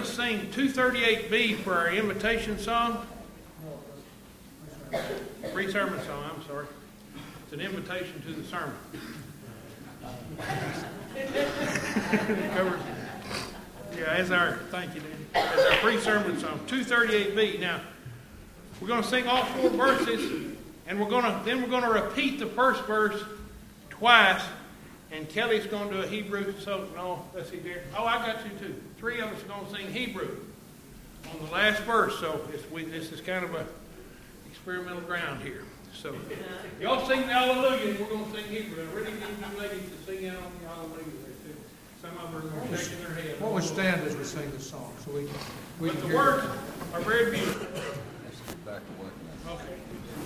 to sing 238B for our invitation song. Pre-sermon song, I'm sorry. It's an invitation to the sermon. Thank you, Danny. As our pre-sermon song, 238B. Now, we're going to sing all 4 verses, and we're going to repeat the first verse twice. And Kelly's going to do a Hebrew. So no, let's see there. Oh, I got you too. 3 of us are going to sing Hebrew on the last verse. So this is kind of a experimental ground here. So y'all sing the Hallelujah, and we're going to sing Hebrew. I really need you ladies to sing out on the Hallelujah there too. Some of them are shaking their head. What would stand as we sing this song, so we but can the words are very beautiful. Let's get back to work now. Okay.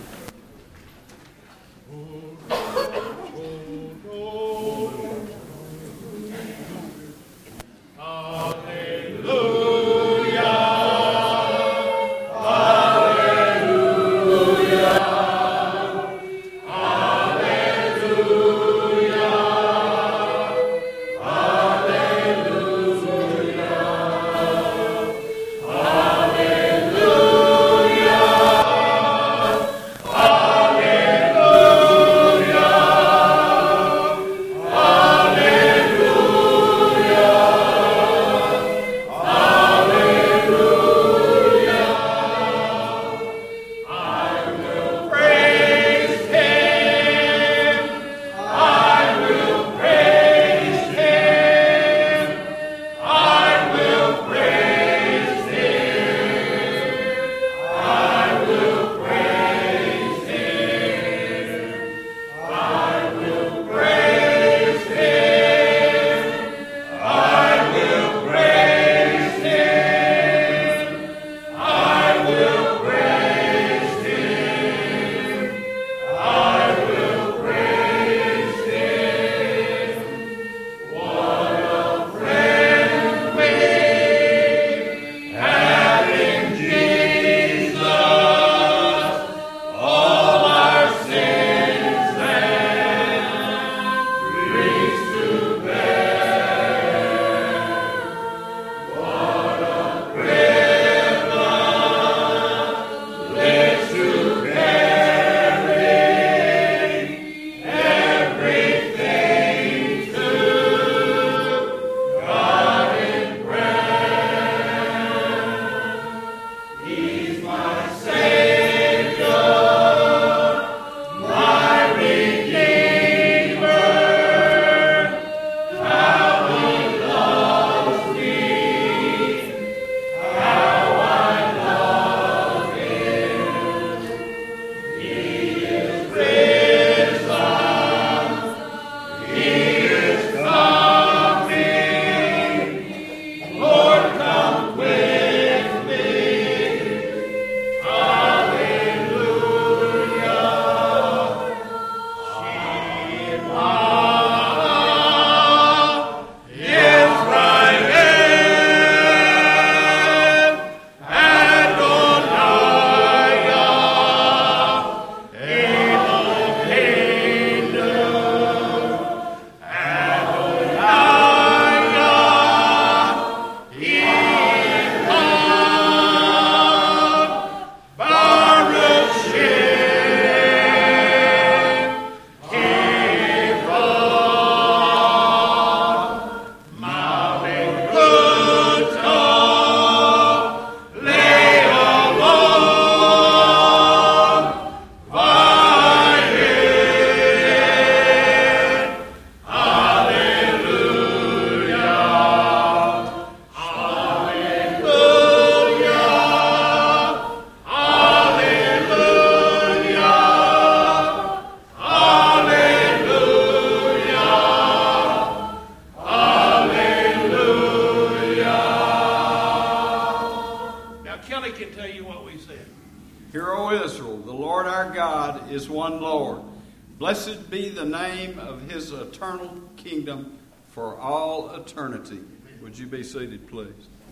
Hear, O Israel, the Lord our God is one Lord. Blessed be the name of his eternal kingdom for all eternity. Would you be seated, please?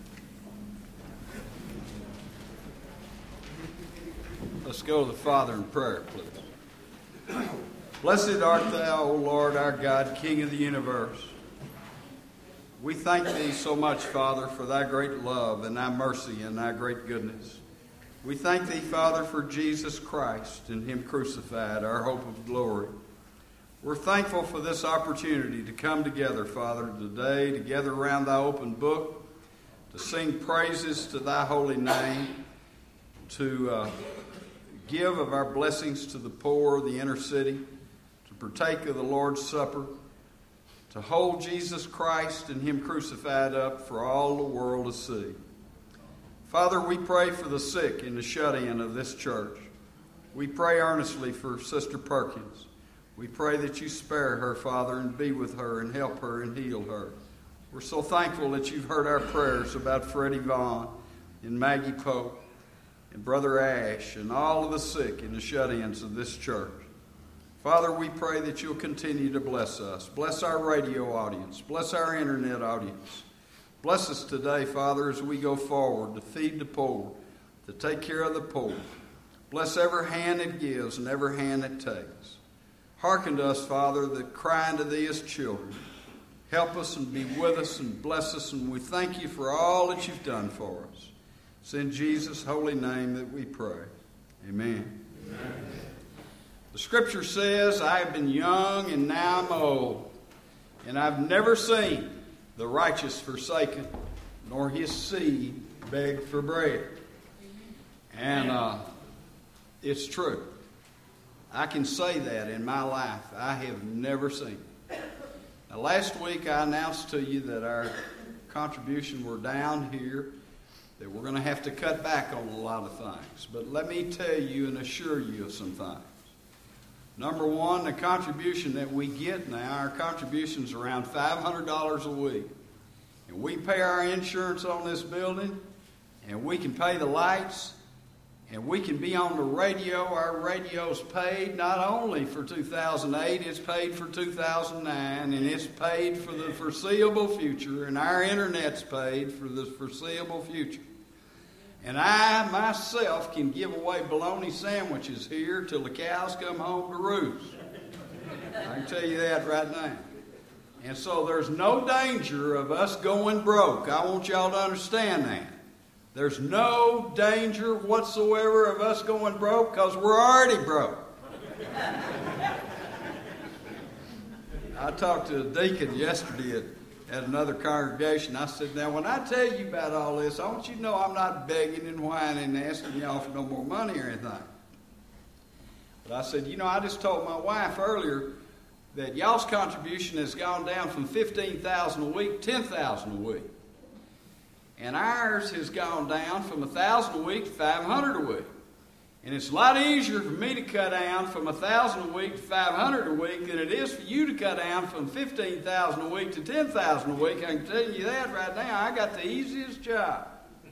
Let's go to the Father in prayer, please. Blessed art thou, O Lord our God, King of the universe. We thank Thee so much, Father, for Thy great love and Thy mercy and Thy great goodness. We thank Thee, Father, for Jesus Christ and Him crucified, our hope of glory. We're thankful for this opportunity to come together, Father, today, together around Thy open book, to sing praises to Thy holy name, to give of our blessings to the poor of the inner city, to partake of the Lord's Supper, to hold Jesus Christ and Him crucified up for all the world to see. Father, we pray for the sick and the shut-in of this church. We pray earnestly for Sister Perkins. We pray that You spare her, Father, and be with her and help her and heal her. We're so thankful that You've heard our prayers about Freddie Vaughn and Maggie Pope and Brother Ash and all of the sick and the shut-ins of this church. Father, we pray that You'll continue to bless us. Bless our radio audience. Bless our internet audience. Bless us today, Father, as we go forward to feed the poor, to take care of the poor. Bless every hand that gives and every hand that takes. Hearken to us, Father, that crying to Thee as children. Help us and be with us and bless us, and we thank You for all that You've done for us. It's in Jesus' holy name that we pray. Amen. Amen. The Scripture says, I have been young and now I'm old, and I've never seen the righteous forsaken, nor his seed beg for bread. And it's true. I can say that in my life. I have never seen it. Now, last week I announced to you that our contribution were down here, that we're going to have to cut back on a lot of things. But let me tell you and assure you of some things. Number one, the contribution that we get now, our contribution's around $500 a week. And we pay our insurance on this building, and we can pay the lights, and we can be on the radio. Our radio's paid not only for 2008, it's paid for 2009, and it's paid for the foreseeable future, and our internet's paid for the foreseeable future. And I, myself, can give away bologna sandwiches here till the cows come home to roost. I can tell you that right now. And so there's no danger of us going broke. I want y'all to understand that. There's no danger whatsoever of us going broke because we're already broke. I talked to a deacon yesterday at another congregation. I said, now when I tell you about all this, I want you to know I'm not begging and whining and asking y'all for no more money or anything. But I said, I just told my wife earlier that y'all's contribution has gone down from $15,000 a week to $10,000 a week. And ours has gone down from $1,000 a week to $500 a week. And it's a lot easier for me to cut down from $1,000 a week to $500 a week than it is for you to cut down from $15,000 a week to $10,000 a week. I can tell you that right now. I got the easiest job.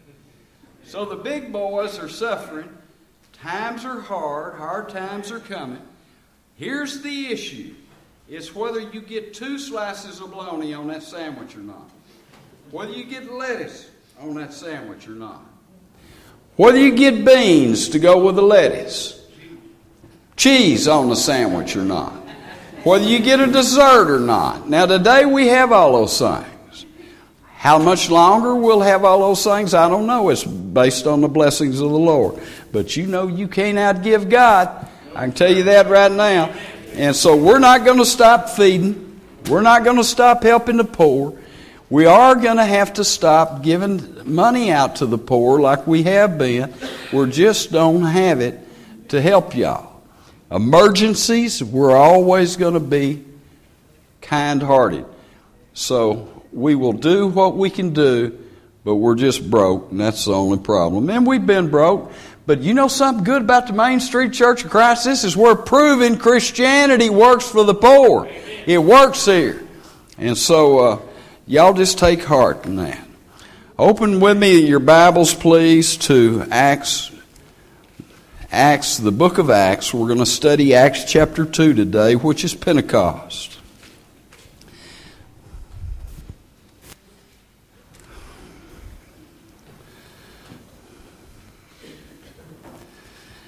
So the big boys are suffering. Times are hard. Hard times are coming. Here's the issue. It's whether you get 2 slices of bologna on that sandwich or not. Whether you get lettuce on that sandwich or not. Whether you get beans to go with the lettuce, cheese on the sandwich or not. Whether you get a dessert or not. Now today we have all those things. How much longer we'll have all those things, I don't know. It's based on the blessings of the Lord. But you can't outgive God. I can tell you that right now. And so we're not going to stop feeding. We're not going to stop helping the poor. We are going to have to stop giving money out to the poor like we have been. We just don't have it to help y'all. Emergencies, we're always going to be kind-hearted. So we will do what we can do, but we're just broke, and that's the only problem. And we've been broke. But you know something good about the Main Street Church of Christ? This is where proven Christianity works for the poor. It works here. And so y'all just take heart in that. Open with me your Bibles, please, to Acts, the book of Acts. We're going to study Acts chapter 2 today, which is Pentecost.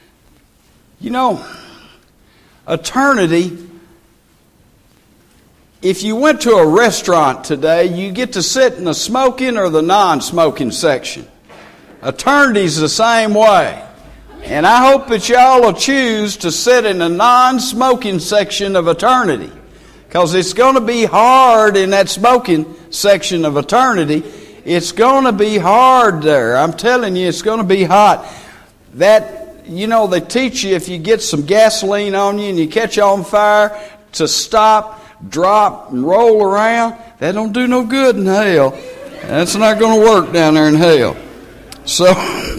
You know, eternity if you went to a restaurant today, you get to sit in the smoking or the non-smoking section. Eternity's the same way. And I hope that y'all will choose to sit in the non-smoking section of eternity. Because it's going to be hard in that smoking section of eternity. It's going to be hard there. I'm telling you, it's going to be hot. That, they teach you if you get some gasoline on you and you catch on fire to stop, drop, and roll around. That don't do no good in hell. That's not going to work down there in hell. So,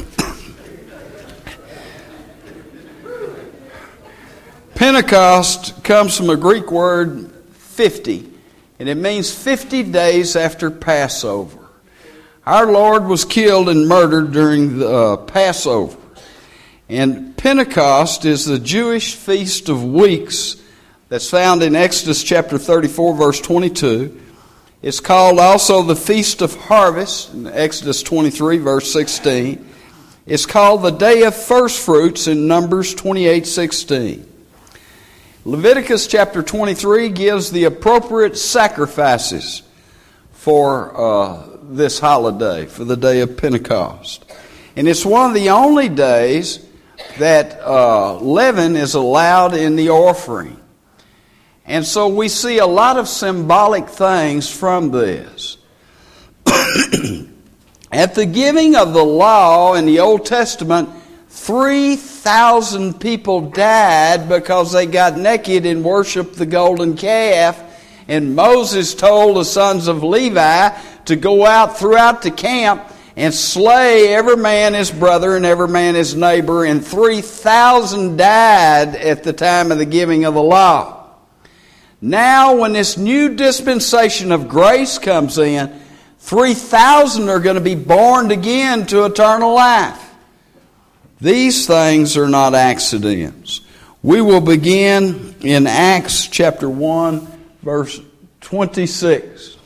Pentecost comes from a Greek word 50, and it means 50 days after Passover. Our Lord was killed and murdered during the Passover. And Pentecost is the Jewish Feast of Weeks that's found in Exodus chapter 34, verse 22. It's called also the Feast of Harvest in Exodus 23, verse 16. It's called the Day of First Fruits in Numbers 28:16. Leviticus chapter 23 gives the appropriate sacrifices for this holiday, for the day of Pentecost. And it's one of the only days that leaven is allowed in the offering. And so we see a lot of symbolic things from this. At the giving of the law in the Old Testament, 3,000 people died because they got naked and worshiped the golden calf. And Moses told the sons of Levi to go out throughout the camp and slay every man his brother and every man his neighbor. And 3,000 died at the time of the giving of the law. Now, when this new dispensation of grace comes in, 3,000 are going to be born again to eternal life. These things are not accidents. We will begin in Acts chapter 1, verse 26.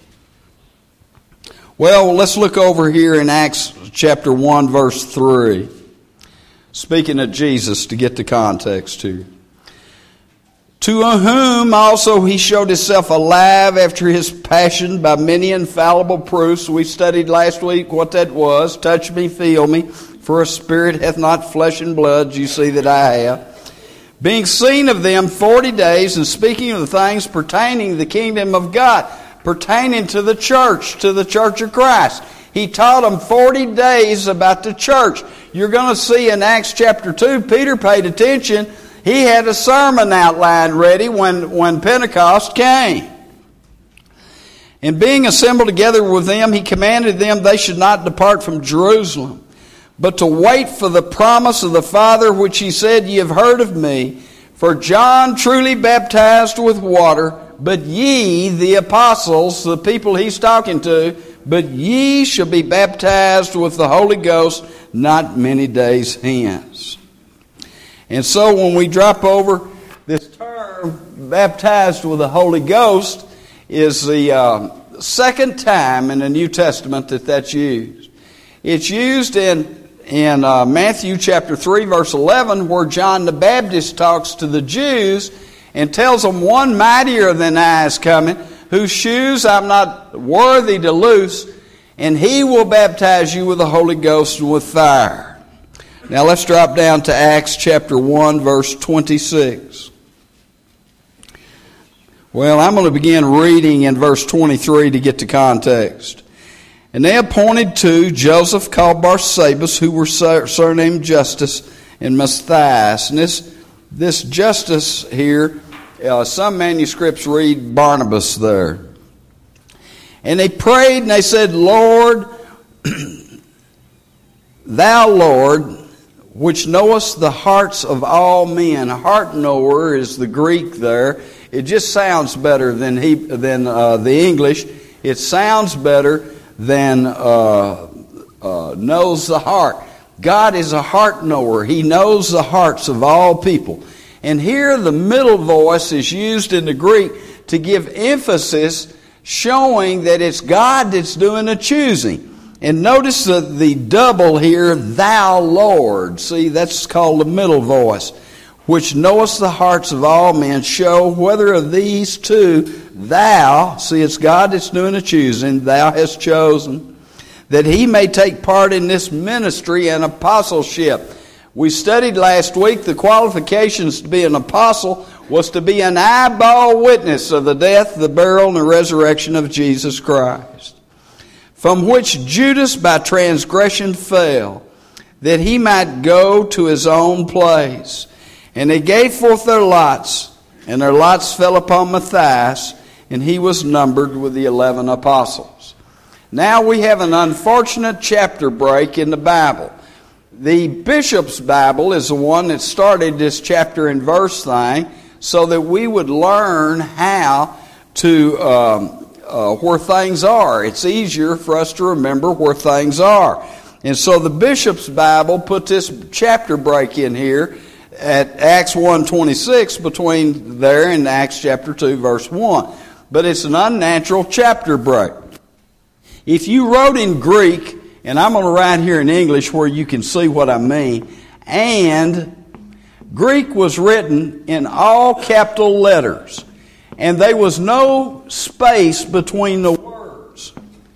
Well, let's look over here in Acts chapter 1, verse 3. Speaking of Jesus, to get the context here. To whom also he showed himself alive after his passion by many infallible proofs. We studied last week what that was. Touch me, feel me, for a spirit hath not flesh and blood, you see that I have. Being seen of them 40 days, and speaking of the things pertaining to the kingdom of God, pertaining to the church of Christ. He taught them 40 days about the church. You're going to see in Acts chapter 2, Peter paid attention. He had a sermon outlined ready when Pentecost came. And being assembled together with them, he commanded them they should not depart from Jerusalem, but to wait for the promise of the Father, which he said, Ye have heard of me. For John truly baptized with water, but ye, the apostles, the people he's talking to, but ye shall be baptized with the Holy Ghost not many days hence. And so when we drop over, this term, baptized with the Holy Ghost, is the second time in the New Testament that's used. It's used in Matthew chapter 3, verse 11, where John the Baptist talks to the Jews and tells them, One mightier than I is coming, whose shoes I'm not worthy to loose, and he will baptize you with the Holy Ghost and with fire. Now let's drop down to Acts chapter 1, verse 26. Well, I'm going to begin reading in verse 23 to get the context. And they appointed two, Joseph called Barsabas, who were surnamed Justus, and Matthias. And this Justus here, some manuscripts read Barnabas there. And they prayed and they said, Lord, Thou, Lord, which knowest the hearts of all men. A heart knower is the Greek there. It just sounds better than the English. It sounds better than knows the heart. God is a heart knower. He knows the hearts of all people. And here the middle voice is used in the Greek to give emphasis, showing that it's God that's doing the choosing. And notice the double here, Thou Lord. See, that's called the middle voice. which knowest the hearts of all men, show whether of these two thou," see, it's God that's doing the choosing, "thou hast chosen, that he may take part in this ministry and apostleship." We studied last week the qualifications to be an apostle was to be an eyeball witness of the death, the burial, and the resurrection of Jesus Christ, from which Judas by transgression fell, that he might go to his own place. And they gave forth their lots, and their lots fell upon Matthias, and he was numbered with the 11 apostles. Now we have an unfortunate chapter break in the Bible. The Bishop's Bible is the one that started this chapter and verse thing, so that we would learn how to where things are. It's easier for us to remember where things are. And so the Bishop's Bible put this chapter break in here at Acts 1:26 between there and Acts chapter 2 verse 1. But it's an unnatural chapter break. If you wrote in Greek, and I'm going to write here in English where you can see what I mean, and Greek was written in all capital letters, and there was no space between the words.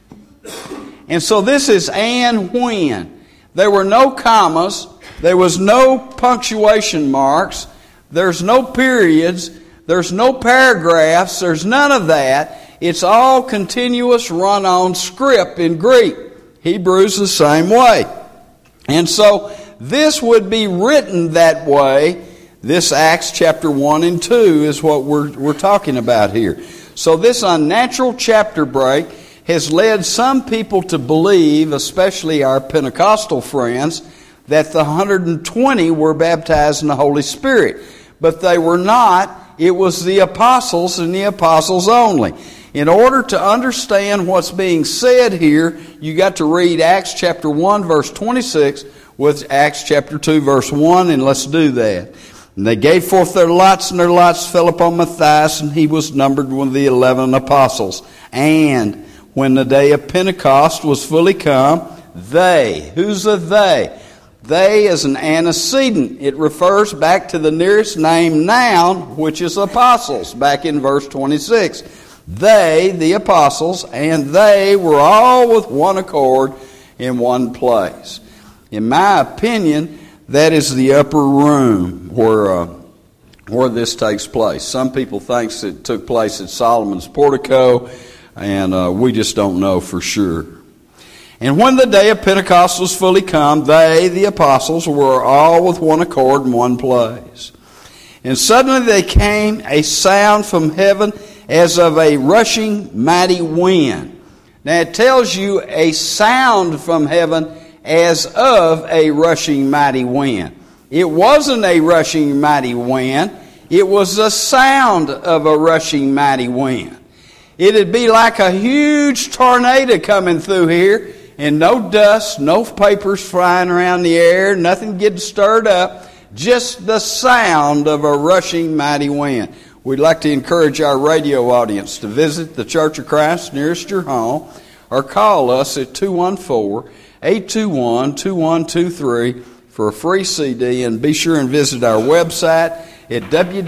And so this is and when. There were no commas, there was no punctuation marks, there's no periods, there's no paragraphs, there's none of that. It's all continuous run-on script in Greek. Hebrew's the same way. And so this would be written that way. This Acts chapter 1 and 2 is what we're talking about here. So this unnatural chapter break has led some people to believe, especially our Pentecostal friends, that the 120 were baptized in the Holy Spirit. But they were not. It was the apostles and the apostles only. In order to understand what's being said here, you got to read Acts chapter 1 verse 26 with Acts chapter 2 verse 1, and let's do that. And they gave forth their lots, and their lots fell upon Matthias, and he was numbered with the 11 apostles. And when the day of Pentecost was fully come, they, who's the they? They is an antecedent. It refers back to the nearest name noun, which is apostles, back in verse 26. They, the apostles, and they were all with one accord in one place. In my opinion, that is the upper room where this takes place. Some people think it took place at Solomon's portico, and we just don't know for sure. And when the day of Pentecost was fully come, they, the apostles, were all with one accord in one place. And suddenly there came a sound from heaven as of a rushing mighty wind. Now it tells you a sound from heaven as of a rushing mighty wind. It wasn't a rushing mighty wind. It was the sound of a rushing mighty wind. It'd be like a huge tornado coming through here, and no dust, no papers flying around the air, nothing getting stirred up, just the sound of a rushing mighty wind. We'd like to encourage our radio audience to visit the Church of Christ nearest your home, or call us at 214-821-2123 for a free CD, and be sure and visit our website at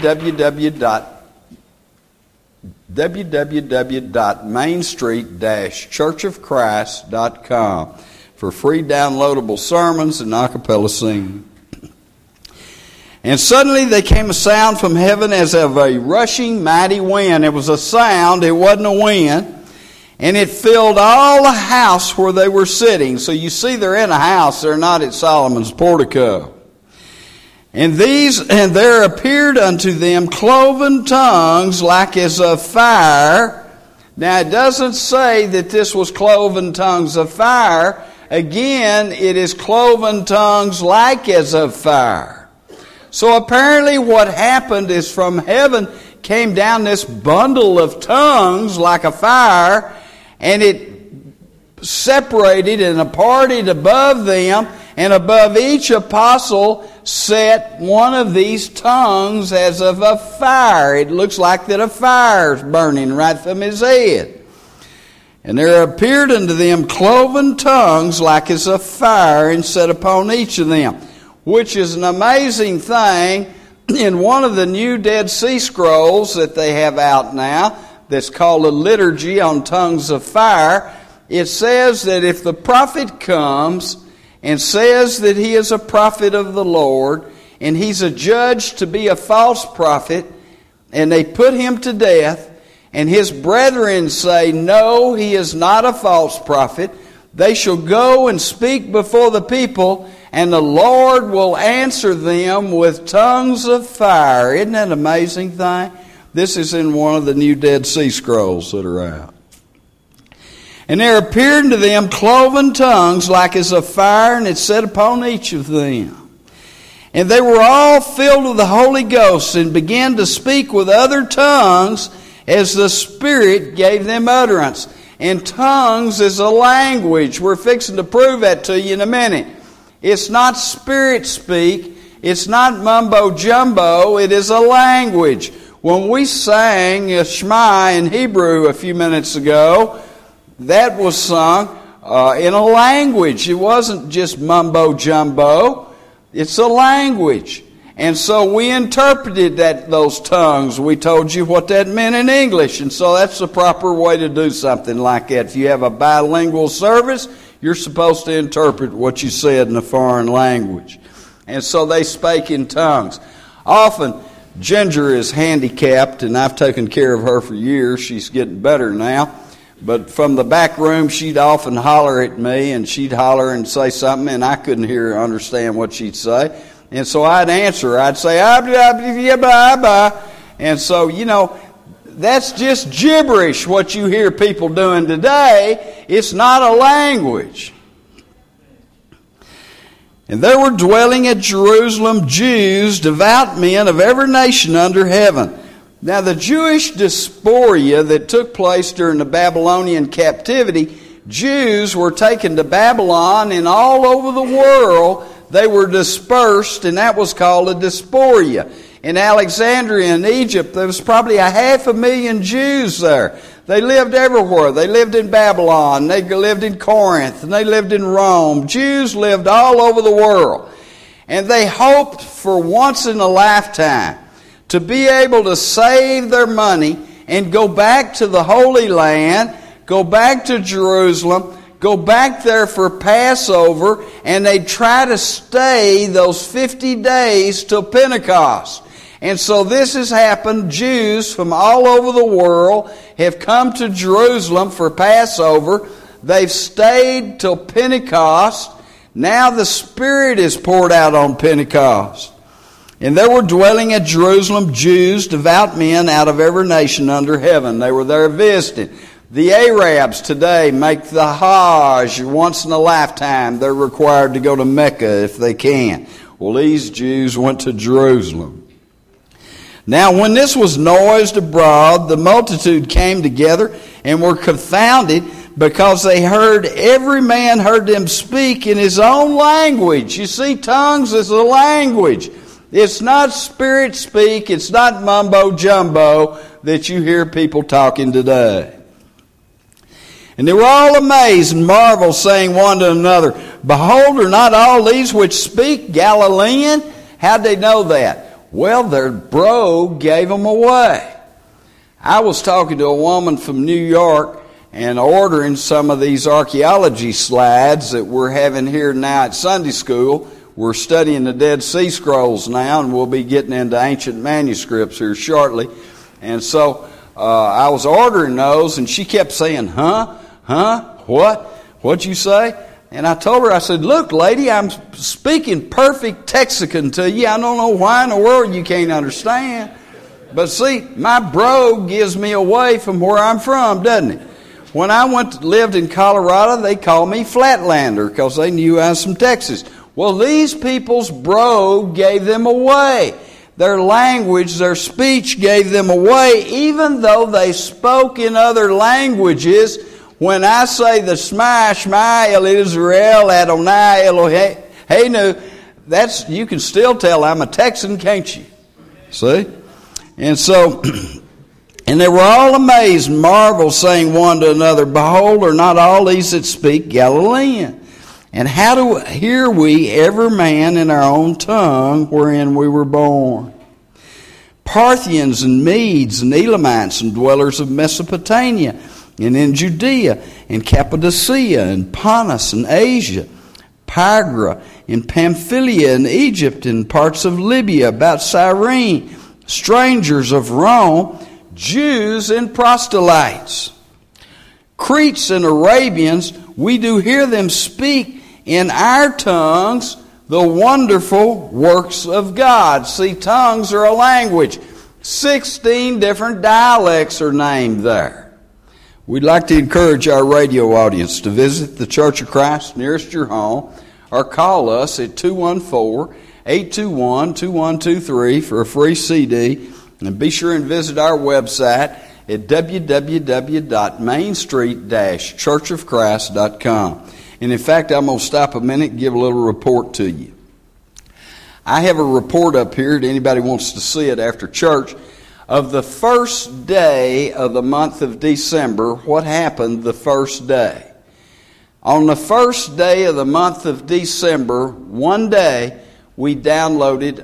www.mainstreet-churchofchrist.com for free downloadable sermons and a cappella singing. And suddenly there came a sound from heaven as of a rushing mighty wind. It was a sound, it wasn't a wind. And it filled all the house where they were sitting. So you see they're in a house, they're not at Solomon's portico. And there appeared unto them cloven tongues like as of fire. Now it doesn't say that this was cloven tongues of fire. Again, it is cloven tongues like as of fire. So apparently what happened is from heaven came down this bundle of tongues like a fire, and it separated and parted above them, and above each apostle set one of these tongues as of a fire. It looks like that a fire is burning right from his head. And there appeared unto them cloven tongues like as of fire, and set upon each of them. Which is an amazing thing, in one of the new Dead Sea Scrolls that they have out now, that's called a liturgy on tongues of fire, it says that if the prophet comes and says that he is a prophet of the Lord, and he's adjudged to be a false prophet, and they put him to death, and his brethren say, no, he is not a false prophet, they shall go and speak before the people, and the Lord will answer them with tongues of fire. Isn't that an amazing thing? This is in one of the new Dead Sea Scrolls that are out. And there appeared unto them cloven tongues like as of fire, and it sat upon each of them. And they were all filled with the Holy Ghost, and began to speak with other tongues as the Spirit gave them utterance. And tongues is a language. We're fixing to prove that to you in a minute. It's not spirit speak. It's not mumbo jumbo. It is a language. When we sang Shema in Hebrew a few minutes ago, that was sung in a language. It wasn't just mumbo jumbo. It's a language. And so we interpreted those tongues. We told you what that meant in English. And so that's the proper way to do something like that. If you have a bilingual service, you're supposed to interpret what you said in a foreign language. And so they spake in tongues. Often, Ginger is handicapped, and I've taken care of her for years. She's getting better now. But from the back room, she'd often holler at me, and she'd holler and say something, and I couldn't hear or understand what she'd say. And so I'd answer her. I'd say, and so, that's just gibberish, what you hear people doing today. It's not a language. And there were dwelling at Jerusalem Jews, devout men of every nation under heaven. Now the Jewish diaspora that took place during the Babylonian captivity, Jews were taken to Babylon, and all over the world they were dispersed, and that was called a diaspora. In Alexandria in Egypt, there was probably 500,000 Jews there. They lived everywhere. They lived in Babylon, they lived in Corinth, and they lived in Rome. Jews lived all over the world. And they hoped for once in a lifetime to be able to save their money and go back to the Holy Land, go back to Jerusalem, go back there for Passover, and they'd try to stay those 50 days till Pentecost. And so this has happened. Jews from all over the world have come to Jerusalem for Passover. They've stayed till Pentecost. Now the Spirit is poured out on Pentecost. And there were dwelling at Jerusalem Jews, devout men out of every nation under heaven. They were there visiting. The Arabs today make the Hajj once in a lifetime. They're required to go to Mecca if they can. Well, these Jews went to Jerusalem. Now, when this was noised abroad, the multitude came together and were confounded, because they heard, every man heard them speak in his own language. You see, tongues is a language. It's not spirit speak. It's not mumbo jumbo that you hear people talking today. And they were all amazed and marveled, saying one to another, behold, are not all these which speak Galilean? How'd they know that? Well, their bro gave them away. I was talking to a woman from New York and ordering some of these archaeology slides that we're having here now at Sunday school. We're studying the Dead Sea Scrolls now, and we'll be getting into ancient manuscripts here shortly. And so I was ordering those, and she kept saying, what? What'd you say? And I told her, I said, look, lady, I'm speaking perfect Texican to you. I don't know why in the world you can't understand. But see, my bro gives me away from where I'm from, doesn't it? When I lived in Colorado, they called me Flatlander because they knew I was from Texas. Well, these people's bro gave them away. Their language, their speech gave them away, even though they spoke in other languages. When I say the Shema El Israel Adonai Eloheinu, you can still tell I'm a Texan, can't you? See? And so, and they were all amazed and marveled, saying one to another, behold, are not all these that speak Galilean? And how hear we every man in our own tongue wherein we were born? Parthians and Medes and Elamites and dwellers of Mesopotamia and in Judea and Cappadocia and Pontus and Asia, Phrygia and Pamphylia and Egypt and parts of Libya about Cyrene, strangers of Rome, Jews and proselytes. Cretes and Arabians, we do hear them speak in our tongues the wonderful works of God. See, tongues are a language. 16 different dialects are named there. We'd like to encourage our radio audience to visit the Church of Christ nearest your home or call us at 214-821-2123 for a free CD. And be sure and visit our website at www.mainstreet-churchofchrist.com. And in fact, I'm going to stop a minute and give a little report to you. I have a report up here, if anybody wants to see it after church, of the first day of the month of December, what happened the first day. On the first day of the month of December, one day, we downloaded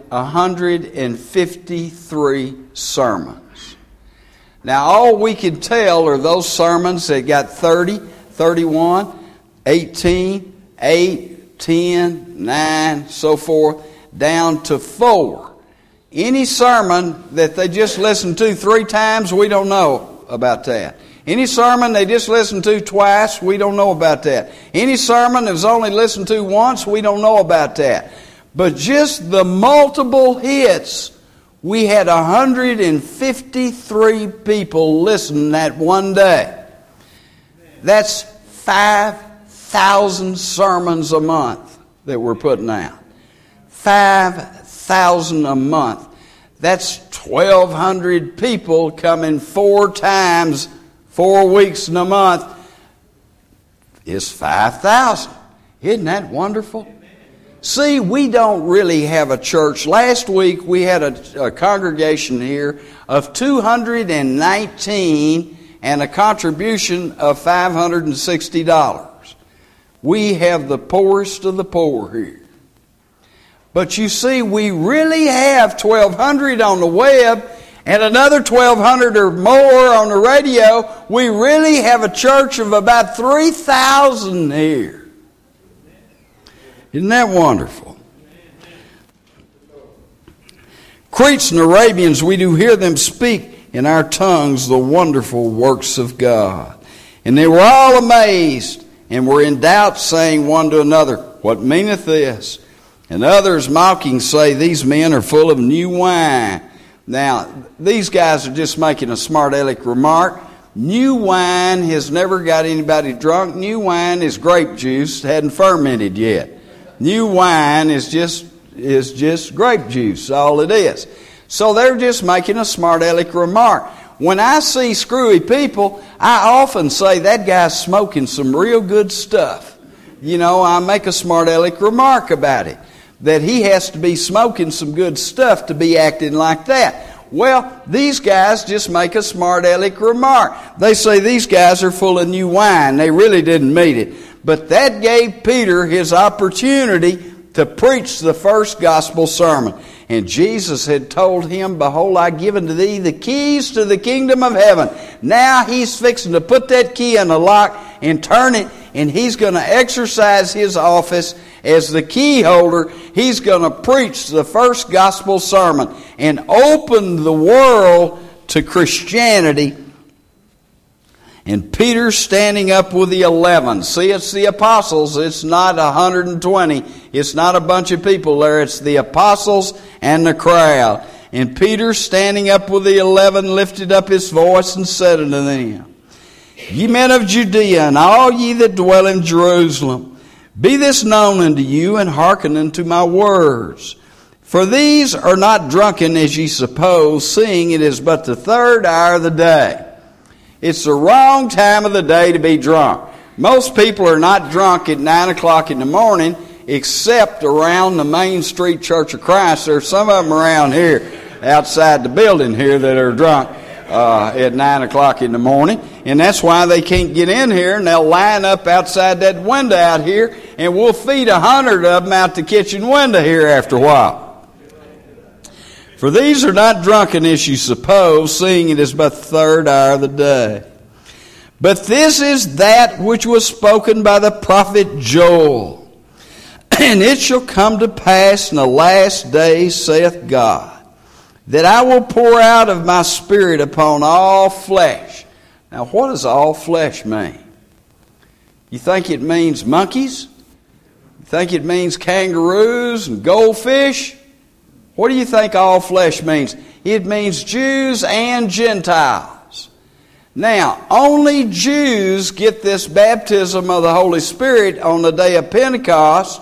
153 sermons. Now, all we can tell are those sermons that got 30, 31, 18, 8, 10, 9, so forth, down to 4. Any sermon that they just listened to 3 times, we don't know about that. Any sermon they just listened to twice, we don't know about that. Any sermon that was only listened to once, we don't know about that. But just the multiple hits, we had 153 people listen that one day. That's 5,000 sermons a month that we're putting out. 5,000 a month. That's 1,200 people coming 4 times, 4 weeks in a month. It's 5,000. Isn't that wonderful? See, we don't really have a church. Last week we had a congregation here of 219 and a contribution of $560. We have the poorest of the poor here. But you see, we really have 1,200 on the web and another 1,200 or more on the radio. We really have a church of about 3,000 here. Isn't that wonderful? Cretes and Arabians, we do hear them speak in our tongues the wonderful works of God. And they were all amazed and were in doubt, saying one to another, "What meaneth this?" And others mocking say, "These men are full of new wine." Now, these guys are just making a smart aleck remark. New wine has never got anybody drunk. New wine is grape juice, hadn't fermented yet. New wine is just grape juice, all it is. So they're just making a smart aleck remark. When I see screwy people, I often say that guy's smoking some real good stuff. You know, I make a smart aleck remark about it, that he has to be smoking some good stuff to be acting like that. Well, these guys just make a smart aleck remark. They say these guys are full of new wine. They really didn't mean it. But that gave Peter his opportunity to preach the first gospel sermon. And Jesus had told him, "Behold, I give unto thee the keys to the kingdom of heaven." Now he's fixing to put that key in the lock and turn it, and he's going to exercise his office as the key holder. He's going to preach the first gospel sermon and open the world to Christianity. And Peter's standing up with the 11. See, it's the apostles. It's not 120. It's not a bunch of people there. It's the apostles and the crowd. And Peter, standing up with the 11, lifted up his voice and said unto them, "Ye men of Judea, and all ye that dwell in Jerusalem, be this known unto you, and hearken unto my words. For these are not drunken as ye suppose, seeing it is but the 3rd hour of the day." It's the wrong time of the day to be drunk. Most people are not drunk at 9 o'clock in the morning, except around the Main Street Church of Christ. There's some of them around here, outside the building here, that are drunk at 9 o'clock in the morning. And that's why they can't get in here, and they'll line up outside that window out here, and we'll feed 100 of them out the kitchen window here after a while. For these are not drunken as you suppose, seeing it is but the third hour of the day. But this is that which was spoken by the prophet Joel. And it shall come to pass in the last days, saith God, that I will pour out of my Spirit upon all flesh. Now, what does all flesh mean? You think it means monkeys? You think it means kangaroos and goldfish? What do you think all flesh means? It means Jews and Gentiles. Now, only Jews get this baptism of the Holy Spirit on the day of Pentecost.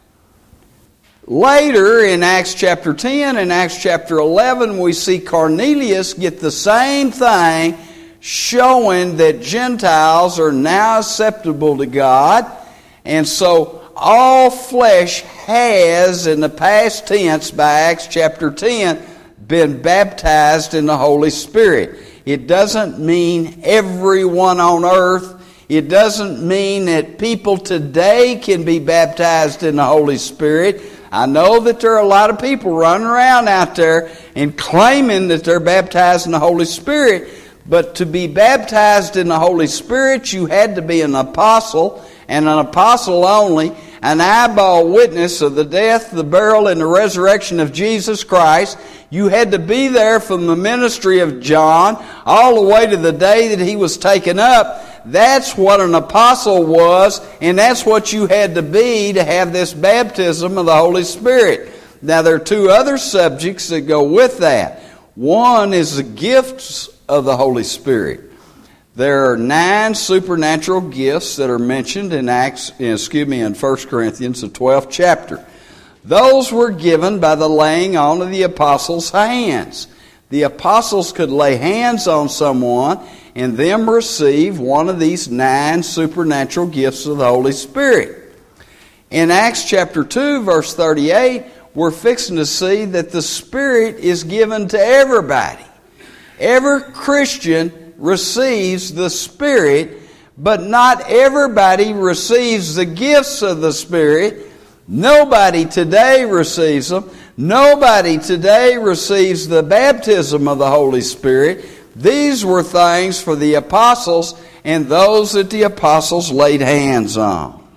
Later in Acts chapter 10 and Acts chapter 11, we see Cornelius get the same thing, showing that Gentiles are now acceptable to God. And so all flesh has, in the past tense by Acts chapter 10, been baptized in the Holy Spirit. It doesn't mean everyone on earth. It doesn't mean that people today can be baptized in the Holy Spirit. I know that there are a lot of people running around out there and claiming that they're baptized in the Holy Spirit. But to be baptized in the Holy Spirit, you had to be an apostle, and an apostle only, an eyeball witness of the death, the burial, and the resurrection of Jesus Christ. You had to be there from the ministry of John all the way to the day that he was taken up. That's what an apostle was, and that's what you had to be to have this baptism of the Holy Spirit. Now, there are two other subjects that go with that. One is the gifts of the Holy Spirit. There are 9 supernatural gifts that are mentioned in 1 Corinthians, the 12th chapter. Those were given by the laying on of the apostles' hands. The apostles could lay hands on someone and them receive one of these 9 supernatural gifts of the Holy Spirit. In Acts chapter 2, verse 38, we're fixing to see that the Spirit is given to everybody. Every Christian receives the Spirit, but not everybody receives the gifts of the Spirit. Nobody today receives them. Nobody today receives the baptism of the Holy Spirit. These were things for the apostles and those that the apostles laid hands on.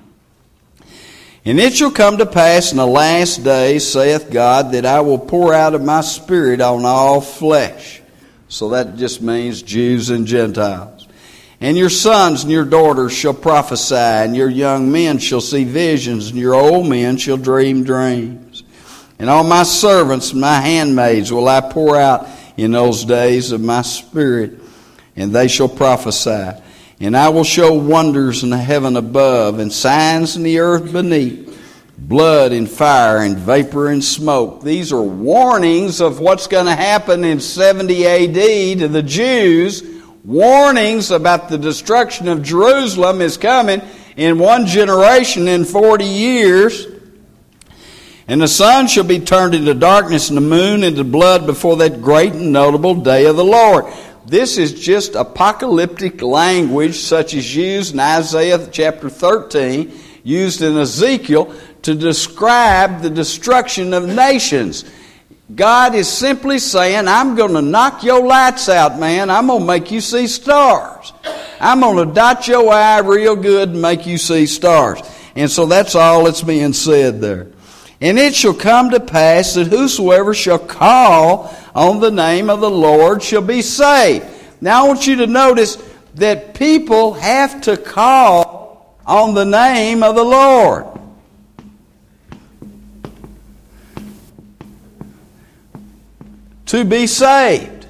And it shall come to pass in the last days, saith God, that I will pour out of my Spirit on all flesh. So that just means Jews and Gentiles. And your sons and your daughters shall prophesy, and your young men shall see visions, and your old men shall dream dreams. And on my servants and my handmaids will I pour out in those days of my Spirit, and they shall prophesy. And I will show wonders in the heaven above, and signs in the earth beneath, blood and fire and vapor and smoke. These are warnings of what's going to happen in 70 AD to the Jews. Warnings about the destruction of Jerusalem is coming in one generation in 40 years. And the sun shall be turned into darkness and the moon into blood before that great and notable day of the Lord. This is just apocalyptic language such as used in Isaiah chapter 13, used in Ezekiel to describe the destruction of nations. God is simply saying, I'm going to knock your lights out, man. I'm going to make you see stars. I'm going to dot your eye real good and make you see stars. And so that's all that's being said there. And it shall come to pass that whosoever shall call on the name of the Lord shall be saved. Now I want you to notice that people have to call on the name of the Lord. To be saved.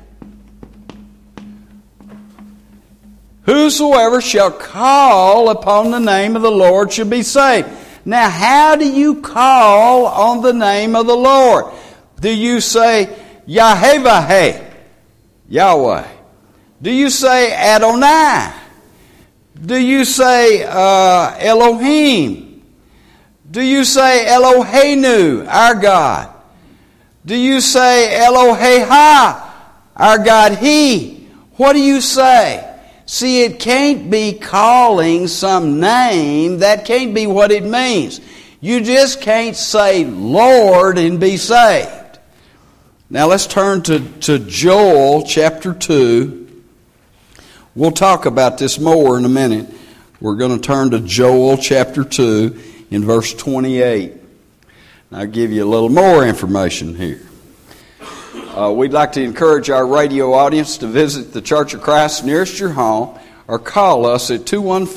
Whosoever shall call upon the name of the Lord shall be saved. Now, how do you call on the name of the Lord? Do you say Yahweh, Yahweh? Do you say Adonai? Do you say Elohim? Do you say Eloheinu, our God? Do you say Eloheha, our God, He? What do you say? See, it can't be calling some name. That can't be what it means. You just can't say Lord and be saved. Now let's turn to Joel chapter 2. We'll talk about this more in a minute. We're going to turn to Joel chapter 2 in verse 28. I'll give you a little more information here. We'd like to encourage our radio audience to visit the Church of Christ nearest your home or call us at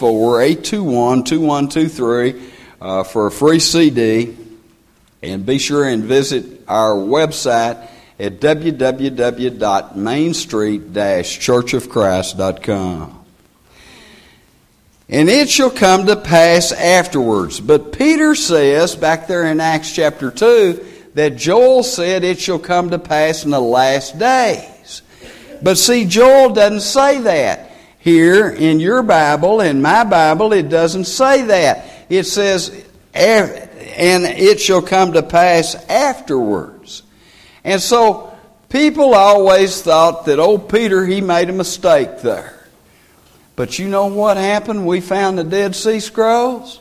214-821-2123 for a free CD. And be sure and visit our website at www.mainstreet-churchofchrist.com. And it shall come to pass afterwards. But Peter says, back there in Acts chapter 2, that Joel said it shall come to pass in the last days. But see, Joel doesn't say that. Here in your Bible, in my Bible, it doesn't say that. It says, and it shall come to pass afterwards. And so people always thought that old Peter, he made a mistake there. But you know what happened? We found the Dead Sea Scrolls.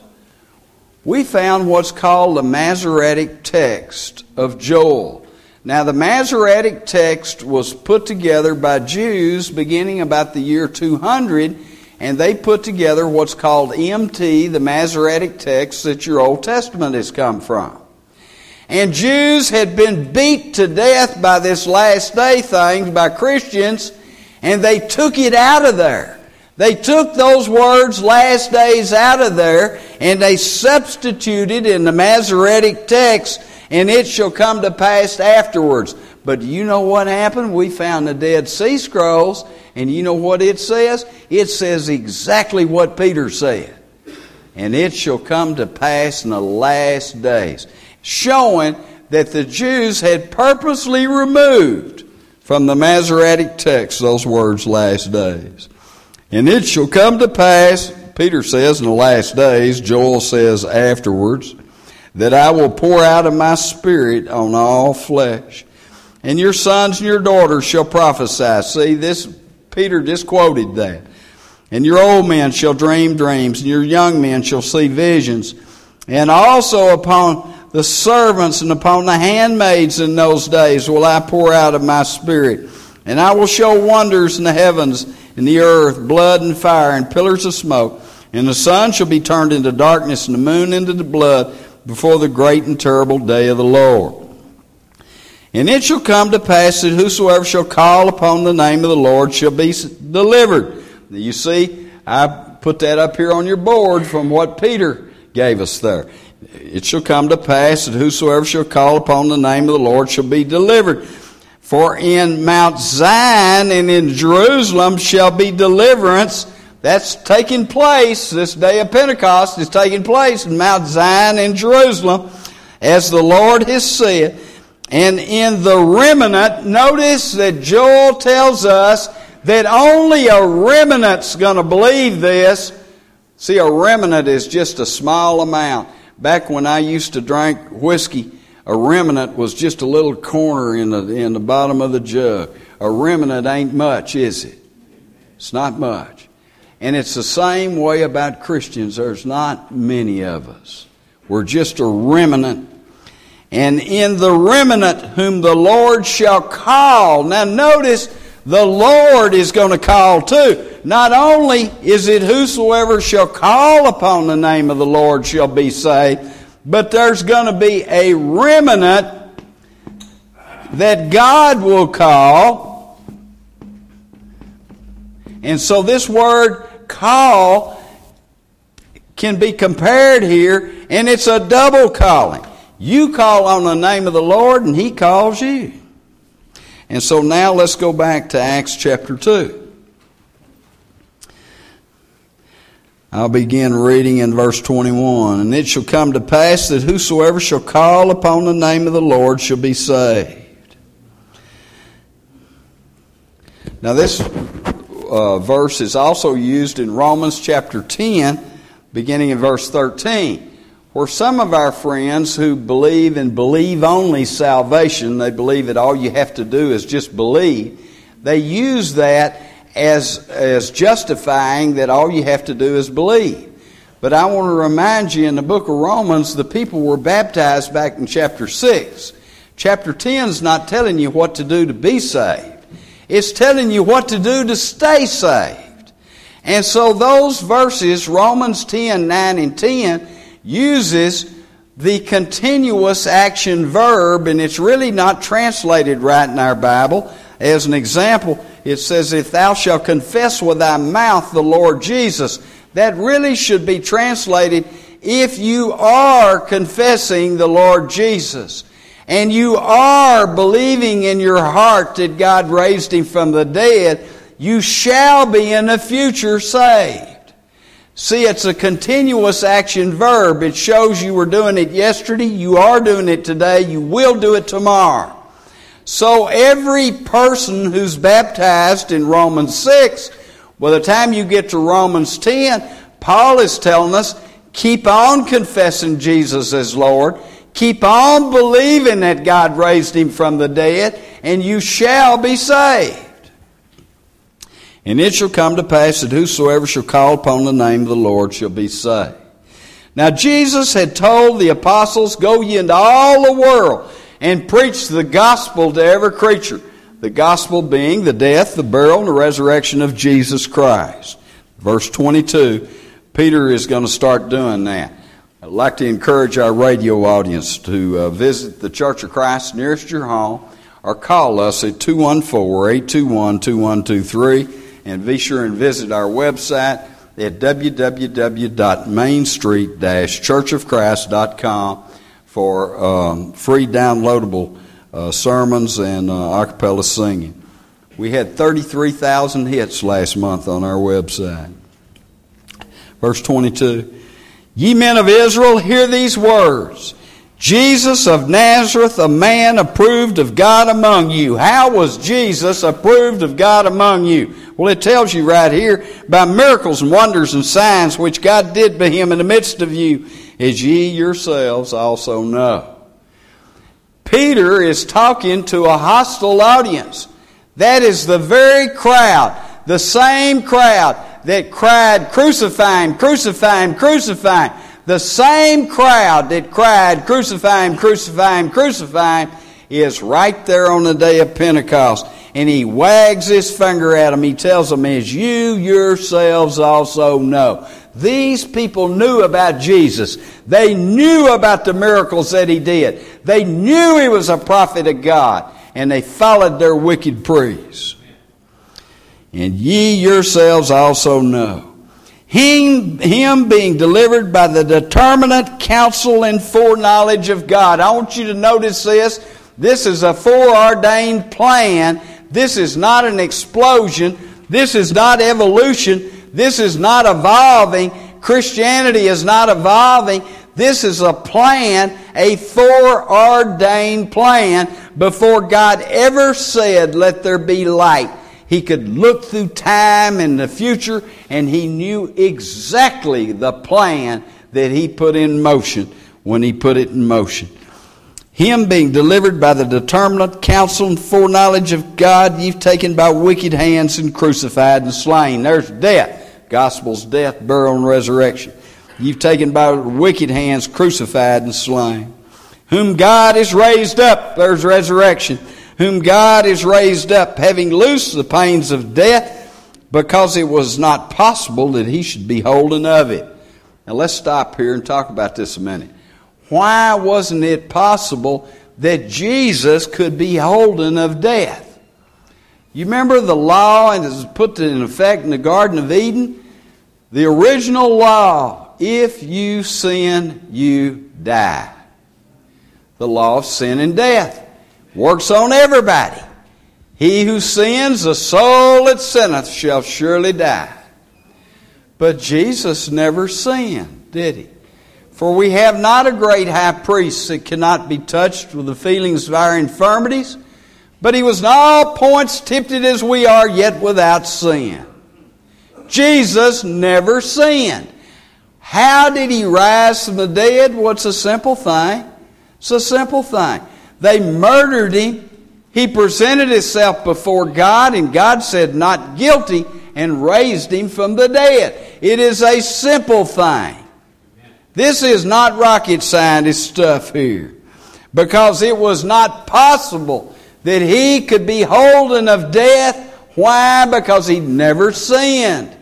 We found what's called the Masoretic text of Joel. Now the Masoretic text was put together by Jews beginning about the year 200, and they put together what's called MT, the Masoretic text that your Old Testament has come from. And Jews had been beat to death by this last day thing by Christians, and they took it out of there. They took those words, last days, out of there, and they substituted in the Masoretic text, and it shall come to pass afterwards. But you know what happened? We found the Dead Sea Scrolls, and you know what it says? It says exactly what Peter said. And it shall come to pass in the last days. Showing that the Jews had purposely removed from the Masoretic text those words, last days. And it shall come to pass, Peter says, in the last days, Joel says afterwards, that I will pour out of my Spirit on all flesh. And your sons and your daughters shall prophesy. See, this Peter just quoted that. And your old men shall dream dreams, and your young men shall see visions. And also upon the servants and upon the handmaids in those days will I pour out of my Spirit. And I will show wonders in the heavens and the earth, blood and fire and pillars of smoke. And the sun shall be turned into darkness and the moon into the blood before the great and terrible day of the Lord. And it shall come to pass that whosoever shall call upon the name of the Lord shall be delivered. Now you see, I put that up here on your board from what Peter gave us there. It shall come to pass that whosoever shall call upon the name of the Lord shall be delivered. For in Mount Zion and in Jerusalem shall be deliverance. That's taking place. This day of Pentecost is taking place in Mount Zion and Jerusalem, as the Lord has said. And in the remnant, notice that Joel tells us that only a remnant's going to believe this. See, a remnant is just a small amount. Back when I used to drink whiskey, a remnant was just a little corner in the bottom of the jug. A remnant ain't much, is it? It's not much. And it's the same way about Christians. There's not many of us. We're just a remnant. And in the remnant whom the Lord shall call. Now notice, the Lord is going to call too. Not only is it whosoever shall call upon the name of the Lord shall be saved, but there's going to be a remnant that God will call. And so this word call can be compared here, and it's a double calling. You call on the name of the Lord, and He calls you. And so now let's go back to Acts chapter 2. I'll begin reading in verse 21. And it shall come to pass that whosoever shall call upon the name of the Lord shall be saved. Now this verse is also used in Romans chapter 10, beginning in verse 13. Where some of our friends who believe and believe only salvation, they believe that all you have to do is just believe, they use that as justifying that all you have to do is believe. But I want to remind you, in the book of Romans, the people were baptized back in chapter 6. Chapter 10 is not telling you what to do to be saved. It's telling you what to do to stay saved. And so those verses, Romans 10, 9 and 10, uses the continuous action verb, and it's really not translated right in our Bible. As an example, it says, if thou shalt confess with thy mouth the Lord Jesus. That really should be translated, if you are confessing the Lord Jesus, and you are believing in your heart that God raised Him from the dead, you shall be in the future saved. See, it's a continuous action verb. It shows you were doing it yesterday, you are doing it today, you will do it tomorrow. So every person who's baptized in Romans 6, by the time you get to Romans 10, Paul is telling us, keep on confessing Jesus as Lord. Keep on believing that God raised Him from the dead, and you shall be saved. And it shall come to pass that whosoever shall call upon the name of the Lord shall be saved. Now Jesus had told the apostles, go ye into all the world and preach the gospel to every creature. The gospel being the death, the burial, and the resurrection of Jesus Christ. Verse 22, Peter is going to start doing that. I'd like to encourage our radio audience to visit the Church of Christ nearest your home, or call us at 214-821-2123, and be sure and visit our website at www.mainstreet-churchofchrist.com for free downloadable sermons and a cappella singing. We had 33,000 hits last month on our website. Verse 22, ye men of Israel, hear these words. Jesus of Nazareth, a man approved of God among you. How was Jesus approved of God among you? Well, it tells you right here, by miracles and wonders and signs which God did by Him in the midst of you, as ye yourselves also know. Peter is talking to a hostile audience. That is the very crowd, the same crowd that cried, crucify Him, crucify Him, crucify Him. The same crowd that cried, crucify Him, crucify Him, crucify Him, is right there on the day of Pentecost. And He wags His finger at them. He tells them, as you yourselves also know. These people knew about Jesus. They knew about the miracles that He did. They knew He was a prophet of God. And they followed their wicked priests. And ye yourselves also know. Him being delivered by the determinate counsel and foreknowledge of God. I want you to notice this. This is a foreordained plan. This is not an explosion. This is not evolution. This is not evolving. Christianity is not evolving. This is a plan, a foreordained plan before God ever said, let there be light. He could look through time and the future, and He knew exactly the plan that He put in motion when He put it in motion. Him being delivered by the determinate counsel and foreknowledge of God, you've taken by wicked hands and crucified and slain. There's death. Gospel's death, burial, and resurrection. You've taken by wicked hands, crucified and slain. Whom God has raised up, there's resurrection. Whom God has raised up, having loosed the pains of death, because it was not possible that He should be holden of it. Now let's stop here and talk about this a minute. Why wasn't it possible that Jesus could be holden of death? You remember the law, and it was put in effect in the Garden of Eden? The original law, if you sin, you die. The law of sin and death works on everybody. He who sins, the soul that sinneth, shall surely die. But Jesus never sinned, did He? For we have not a great high priest that cannot be touched with the feelings of our infirmities, but He was in all points tempted as we are, yet without sin. Jesus never sinned. How did He rise from the dead? Well, it's a simple thing. It's a simple thing. They murdered Him. He presented Himself before God, and God said, not guilty, and raised Him from the dead. It is a simple thing. This is not rocket scientist stuff here. because it was not possible that he could be holden of death. Why? Because he'd never sinned.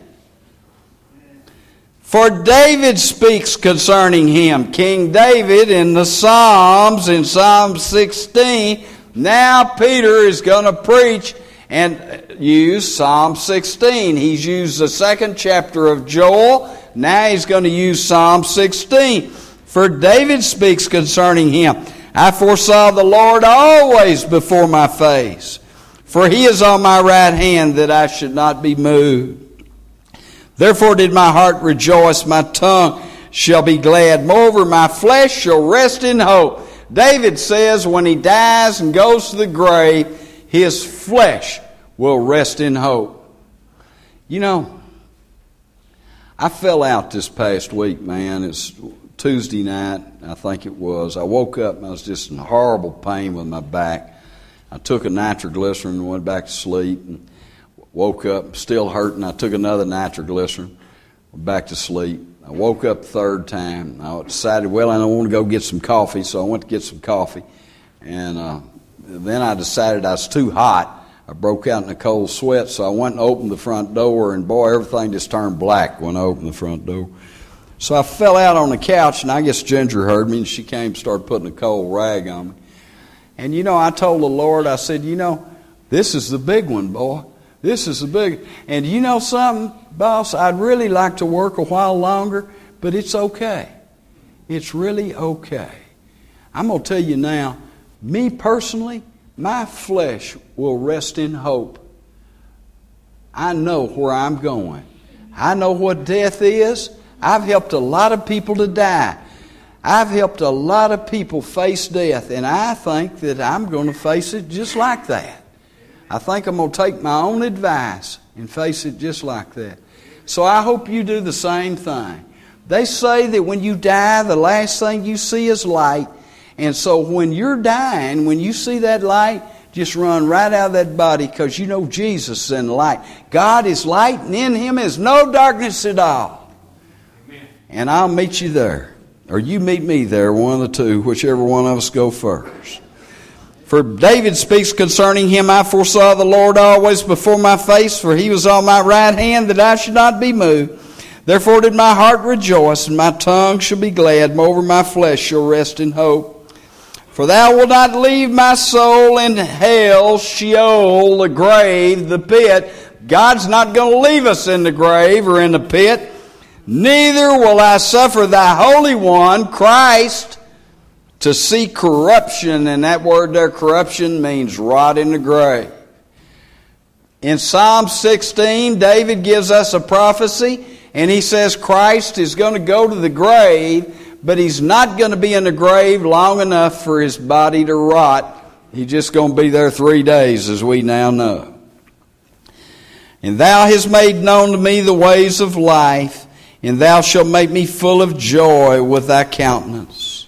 For David speaks concerning him. King David in the Psalms, in Psalm 16. Now Peter is going to preach and use Psalm 16. He's used the second chapter of Joel. Now he's going to use Psalm 16. For David speaks concerning him. I foresaw the Lord always before my face. For he is on my right hand, that I should not be moved. Therefore did my heart rejoice, my tongue shall be glad. Moreover, my flesh shall rest in hope. David says when he dies and goes to the grave, his flesh will rest in hope. You know, I fell out this past week, man. It's Tuesday night, I think it was. I woke up and I was just in horrible pain with my back. I took a nitroglycerin and went back to sleep, and woke up still hurting. I took another nitroglycerin, went back to sleep. I woke up the third time. I decided, well, I don't want to go get some coffee, so I went to get some coffee. And then I decided I was too hot. I broke out in a cold sweat, so I went and opened the front door, and boy, everything just turned black when I opened the front door. So I fell out on the couch, and I guess Ginger heard me, and she came and started putting a cold rag on me. And, you know, I told the Lord, I said, you know, this is the big one, boy. This is the big. And you know something, boss? I'd really like to work a while longer, but it's okay. It's really okay. I'm going to tell you now, me personally, my flesh will rest in hope. I know where I'm going. I know what death is. I've helped a lot of people to die. I've helped a lot of people face death, and I think that I'm going to face it just like that. I think I'm going to take my own advice and face it just like that. So I hope you do the same thing. They say that when you die, the last thing you see is light. And so when you're dying, when you see that light, just run right out of that body, because you know Jesus is in the light. God is light, and in Him is no darkness at all. Amen. And I'll meet you there. Or you meet me there, one of the two, whichever one of us go first. For David speaks concerning him, I foresaw the Lord always before my face, for he was on my right hand, that I should not be moved. Therefore did my heart rejoice, and my tongue shall be glad. Moreover, my flesh shall rest in hope. For thou wilt not leave my soul in hell, Sheol, the grave, the pit. God's not going to leave us in the grave or in the pit. Neither will I suffer thy Holy One, Christ, to see corruption. And that word there, corruption, means rot in the grave. In Psalm 16, David gives us a prophecy, and he says Christ is going to go to the grave, but He's not going to be in the grave long enough for His body to rot. He's just going to be there 3 days, as we now know. And thou hast made known to me the ways of life, and thou shalt make me full of joy with thy countenance.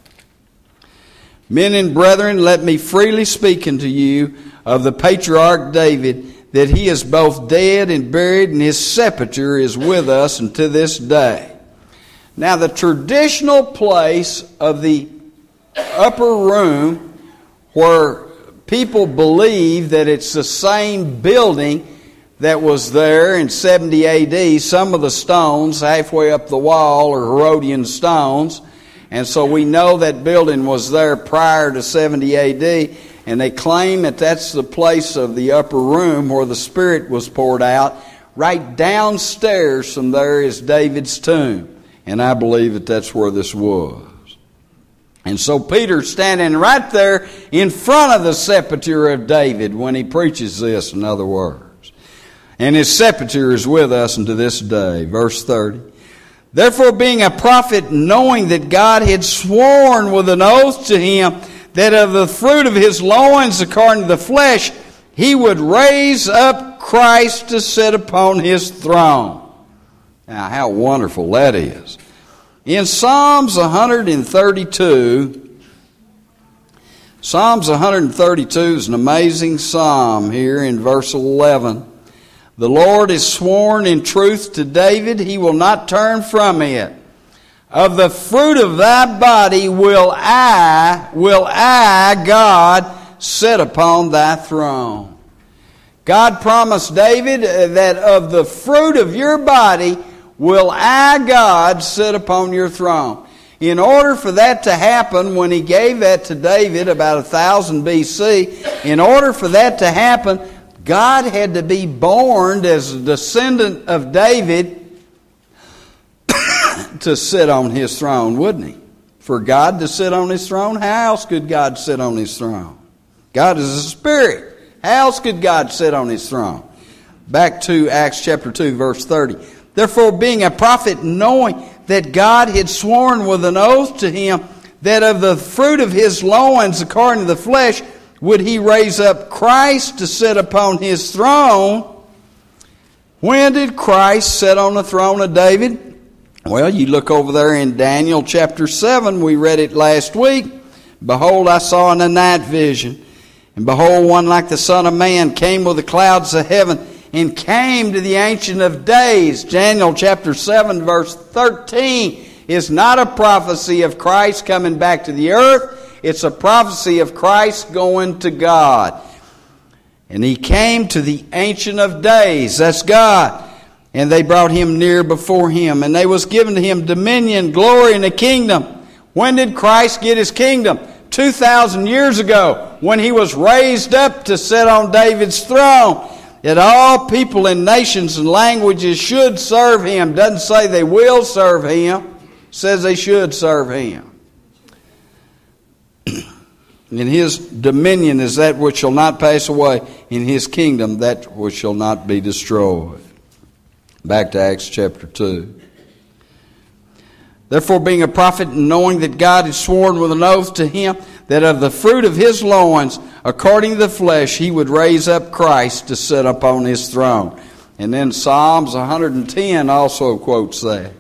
Men and brethren, let me freely speak unto you of the patriarch David, that he is both dead and buried, and his sepulchre is with us unto this day. Now, the traditional place of the upper room, where people believe that it's the same building that was there in 70 A.D., some of the stones halfway up the wall are Herodian stones. And so we know that building was there prior to 70 A.D., and they claim that that's the place of the upper room where the Spirit was poured out. Right downstairs from there is David's tomb. And I believe that that's where this was. And so Peter's standing right there in front of the sepulchre of David when he preaches this, in other words. And his sepulchre is with us unto this day. Verse 30. Therefore, being a prophet, knowing that God had sworn with an oath to him that of the fruit of his loins, according to the flesh, he would raise up Christ to sit upon his throne. Now, how wonderful that is. In Psalms 132, Psalms 132 is an amazing psalm here in verse 11. The Lord has sworn in truth to David, he will not turn from it. of the fruit of thy body will I, God, sit upon thy throne. God promised David that of the fruit of your body will I, God, sit upon your throne. In order for that to happen, when he gave that to David about 1000 BC, in order for that to happen, God had to be born as a descendant of David to sit on his throne, wouldn't he? For God to sit on his throne, how else could God sit on his throne? God is a spirit. How else could God sit on his throne? Back to Acts chapter 2, verse 30. Therefore, being a prophet, knowing that God had sworn with an oath to him that of the fruit of his loins, according to the flesh, would he raise up Christ to sit upon his throne. When did Christ sit on the throne of David? Well, you look over there in Daniel chapter 7. We read it last week. Behold, I saw in the night vision, and behold, one like the Son of Man came with the clouds of heaven, and came to the Ancient of Days. Daniel chapter 7 verse 13 is not a prophecy of Christ coming back to the earth. It's a prophecy of Christ going to God. And he came to the Ancient of Days. That's God. And they brought him near before him. And they was given to him dominion, glory, and a kingdom. When did Christ get his kingdom? 2,000 years ago, when he was raised up to sit on David's throne. That all people and nations and languages should serve him. Doesn't say they will serve him. Says they should serve him. And his dominion is that which shall not pass away. In his kingdom that which shall not be destroyed. Back to Acts chapter 2. Therefore, being a prophet and knowing that God had sworn with an oath to him that of the fruit of his loins, according to the flesh, he would raise up Christ to sit upon his throne. And then Psalms 110 also quotes that.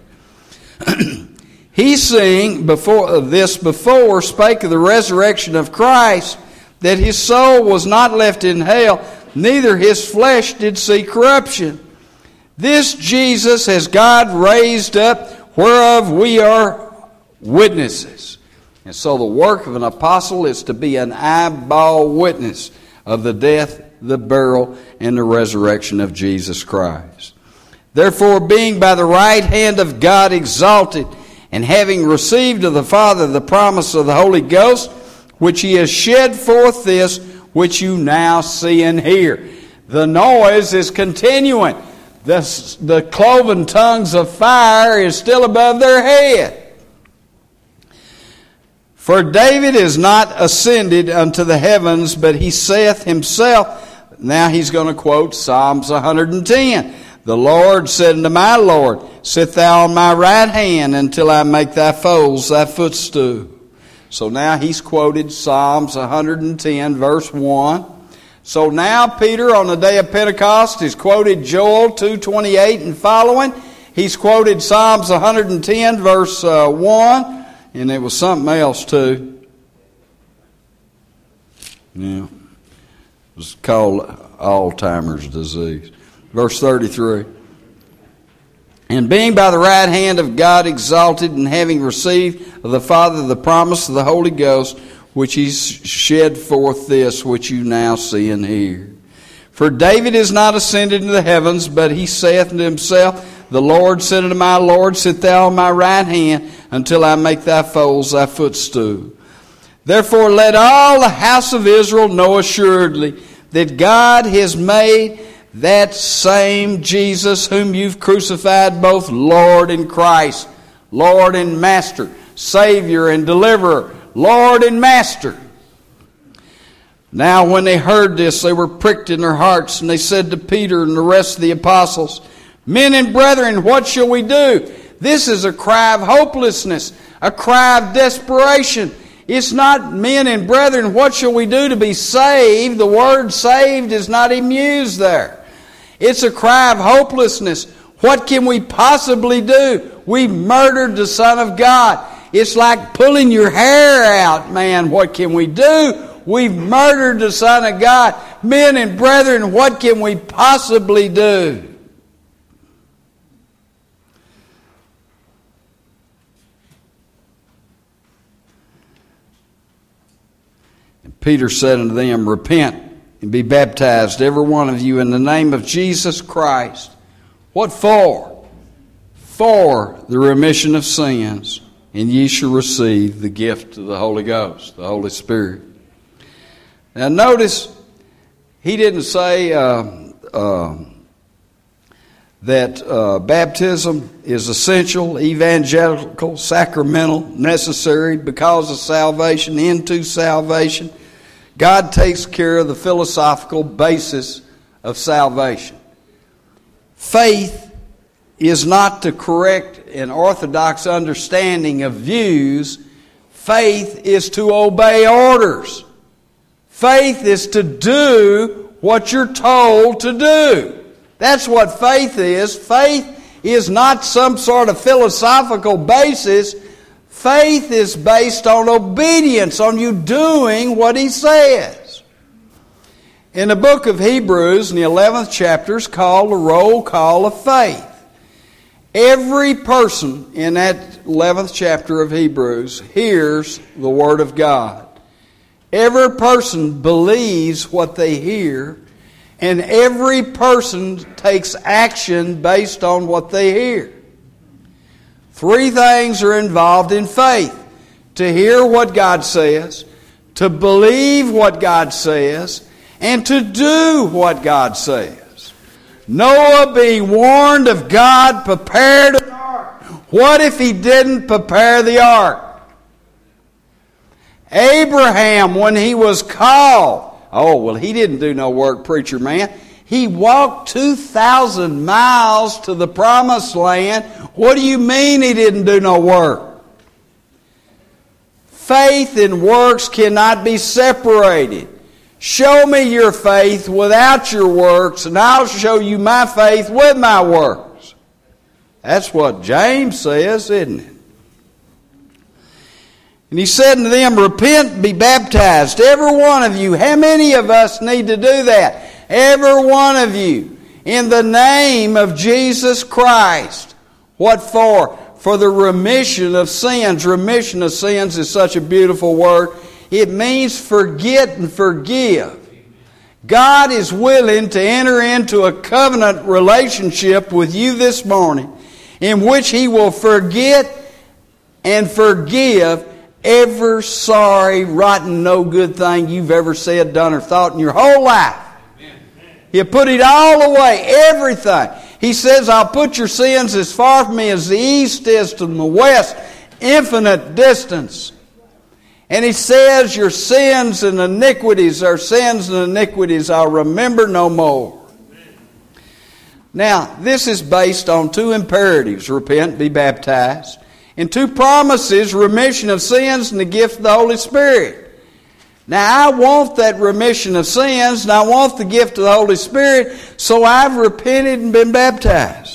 He seeing before spake of the resurrection of Christ, that his soul was not left in hell, neither his flesh did see corruption. This Jesus has God raised up, whereof we are witnesses. And so the work of an apostle is to be an eyeball witness of the death, the burial, and the resurrection of Jesus Christ. Therefore, being by the right hand of God exalted, and having received of the Father the promise of the Holy Ghost, which he has shed forth this, which you now see and hear. The noise is continuing. The cloven tongues of fire is still above their head. For David is not ascended unto the heavens, but he saith himself. Now he's going to quote Psalms 110. The Lord said unto my Lord, sit thou on my right hand until I make thy foes thy footstool. So now he's quoted Psalms 110 verse 1. So now Peter on the day of Pentecost has quoted Joel 2:28 and following. He's quoted Psalms 110 verse 1. And it was something else too. Yeah. It was called Alzheimer's disease. Verse 33. And being by the right hand of God exalted, and having received of the Father the promise of the Holy Ghost, which he shed forth this, which you now see and hear. For David is not ascended into the heavens, but he saith unto himself, the Lord said unto my Lord, sit thou on my right hand, until I make thy foes thy footstool. Therefore let all the house of Israel know assuredly that God has made that same Jesus whom you've crucified both Lord and Christ, Lord and Master, Savior and Deliverer, Lord and Master. Now when they heard this, they were pricked in their hearts, and they said to Peter and the rest of the apostles, men and brethren, what shall we do? This is a cry of hopelessness, a cry of desperation. It's not, men and brethren, what shall we do to be saved? The word saved is not even used there. It's a cry of hopelessness. What can we possibly do? We've murdered the Son of God. It's like pulling your hair out, man. What can we do? We've murdered the Son of God. Men and brethren, what can we possibly do? And Peter said unto them, Repent and be baptized, every one of you, in the name of Jesus Christ. What for? For the remission of sins, and ye shall receive the gift of the Holy Ghost, the Holy Spirit. Now notice, he didn't say that baptism is essential, evangelical, sacramental, necessary because of salvation, into salvation. God takes care of the philosophical basis of salvation. Faith is not to correct an orthodox understanding of views. Faith is to obey orders. Faith is to do what you're told to do. That's what faith is. Faith is not some sort of philosophical basis. Faith is based on obedience, on you doing what He says. In the book of Hebrews, in the 11th chapter, is called the roll call of faith. Every person in that 11th chapter of Hebrews hears the Word of God. Every person believes what they hear, and every person takes action based on what they hear. Three things are involved in faith: to hear what God says, to believe what God says, and to do what God says. Noah, being warned of God, prepared an ark. What if he didn't prepare the ark? Abraham, when he was called, he didn't do no work, preacher man. He walked 2,000 miles to the promised land. What do you mean he didn't do no work? Faith and works cannot be separated. Show me your faith without your works, and I'll show you my faith with my works. That's what James says, isn't it? And he said unto them, Repent and be baptized, every one of you. How many of us need to do that? Every one of you, in the name of Jesus Christ. What for? For the remission of sins. Remission of sins is such a beautiful word. It means forget and forgive. God is willing to enter into a covenant relationship with you this morning, in which He will forget and forgive every sorry, rotten, no good thing you've ever said, done, or thought in your whole life. He'll put it all away, everything. He says, I'll put your sins as far from me as the east is from the west, infinite distance. And He says, your sins and iniquities are sins and iniquities I'll remember no more. Now, this is based on two imperatives: repent, be baptized, and two promises: remission of sins and the gift of the Holy Spirit. Now, I want that remission of sins, and I want the gift of the Holy Spirit, so I've repented and been baptized.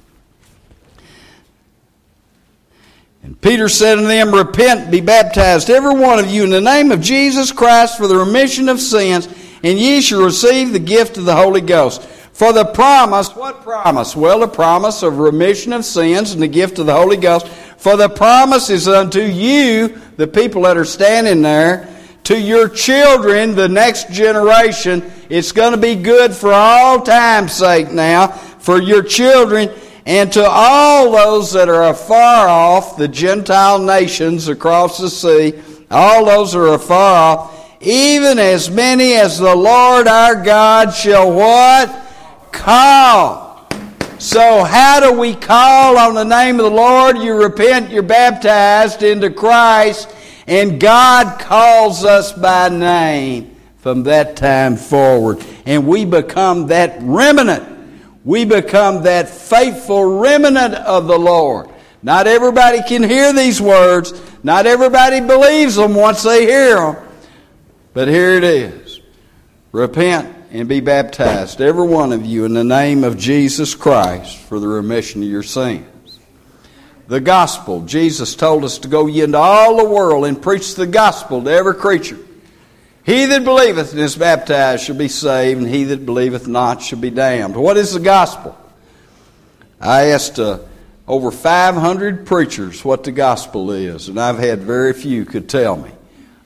And Peter said unto them, Repent, be baptized, every one of you, in the name of Jesus Christ, for the remission of sins, and ye shall receive the gift of the Holy Ghost. For the promise, what promise? Well, the promise of remission of sins and the gift of the Holy Ghost. For the promise is unto you, the people that are standing there, to your children, the next generation. It's going to be good for all time's sake now, for your children, and to all those that are afar off, the Gentile nations across the sea, all those that are afar off, even as many as the Lord our God shall what? Call. So how do we call on the name of the Lord? You repent, you're baptized into Christ, and God calls us by name from that time forward. And we become that remnant. We become that faithful remnant of the Lord. Not everybody can hear these words. Not everybody believes them once they hear them. But here it is. Repent and be baptized, every one of you, in the name of Jesus Christ, for the remission of your sins. The gospel. Jesus told us to go ye into all the world and preach the gospel to every creature. He that believeth and is baptized shall be saved, and he that believeth not shall be damned. What is the gospel? I asked over 500 preachers what the gospel is, and I've had very few could tell me.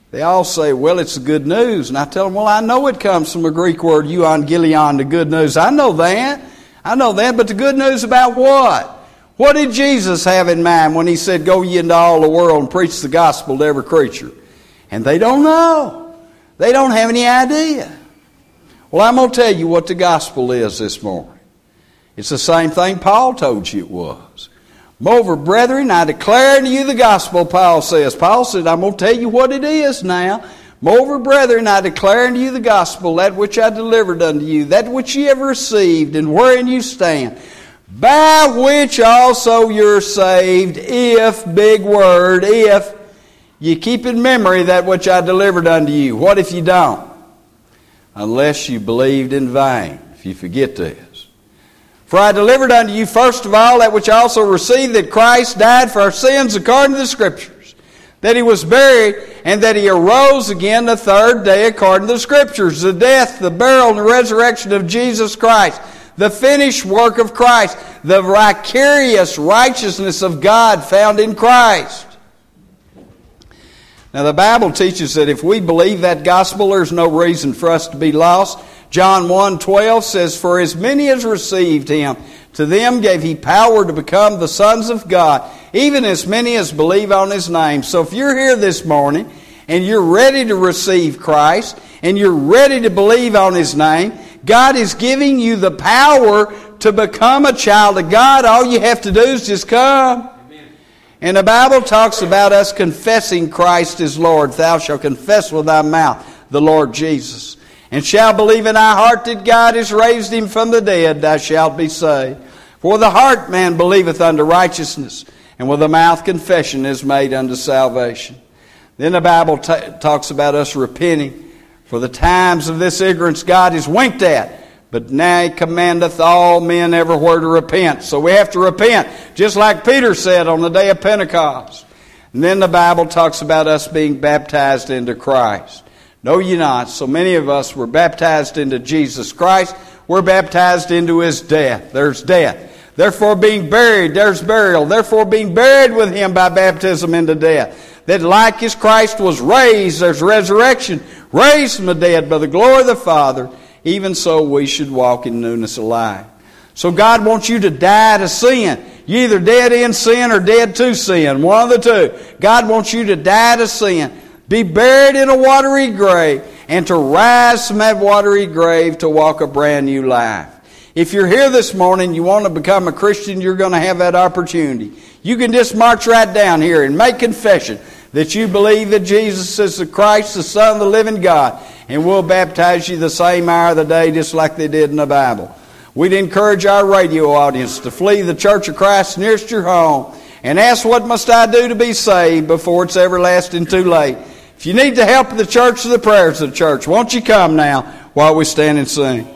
They all say, well, it's the good news. And I tell them, well, I know it comes from the Greek word euangelion, the good news. I know that. But the good news about what? What did Jesus have in mind when He said, go ye into all the world and preach the gospel to every creature? And they don't know. They don't have any idea. Well, I'm going to tell you what the gospel is this morning. It's the same thing Paul told you it was. Moreover, brethren, I declare unto you the gospel, Paul says. Paul said, I'm going to tell you what it is now. Moreover, brethren, I declare unto you the gospel, that which I delivered unto you, that which ye have received, and wherein you stand, by which also you're saved, if, big word, if you keep in memory that which I delivered unto you. What if you don't? Unless you believed in vain, if you forget this. For I delivered unto you first of all that which I also received, that Christ died for our sins according to the Scriptures, that He was buried, and that He arose again the third day according to the Scriptures, the death, the burial, and the resurrection of Jesus Christ, the finished work of Christ, the vicarious righteousness of God found in Christ. Now the Bible teaches that if we believe that gospel, there's no reason for us to be lost. John 1:12 says, for as many as received Him, to them gave He power to become the sons of God, even as many as believe on His name. So if you're here this morning, and you're ready to receive Christ, and you're ready to believe on His name, God is giving you the power to become a child of God. All you have to do is just come. And the Bible talks about us confessing Christ as Lord. Thou shalt confess with thy mouth the Lord Jesus, and shalt believe in thy heart that God has raised Him from the dead, thou shalt be saved. For with the heart man believeth unto righteousness, and with the mouth confession is made unto salvation. Then the Bible talks about us repenting. For the times of this ignorance God is winked at, but now He commandeth all men everywhere to repent. So we have to repent, just like Peter said on the day of Pentecost. And then the Bible talks about us being baptized into Christ. No, ye not. So many of us were baptized into Jesus Christ. We're baptized into His death. There's death. Therefore being buried, there's burial. Therefore being buried with Him by baptism into death. That like as Christ was raised, there's resurrection. Raised from the dead by the glory of the Father. Even so we should walk in newness of life. So God wants you to die to sin. You're either dead in sin or dead to sin. One of the two. God wants you to die to sin. Be buried in a watery grave. And to rise from that watery grave to walk a brand new life. If you're here this morning, you want to become a Christian, you're going to have that opportunity. You can just march right down here and make confession that you believe that Jesus is the Christ, the Son of the living God. And we'll baptize you the same hour of the day just like they did in the Bible. We'd encourage our radio audience to flee the Church of Christ nearest your home and ask, what must I do to be saved, before it's everlasting too late. If you need the help of the church or the prayers of the church, won't you come now while we stand and sing?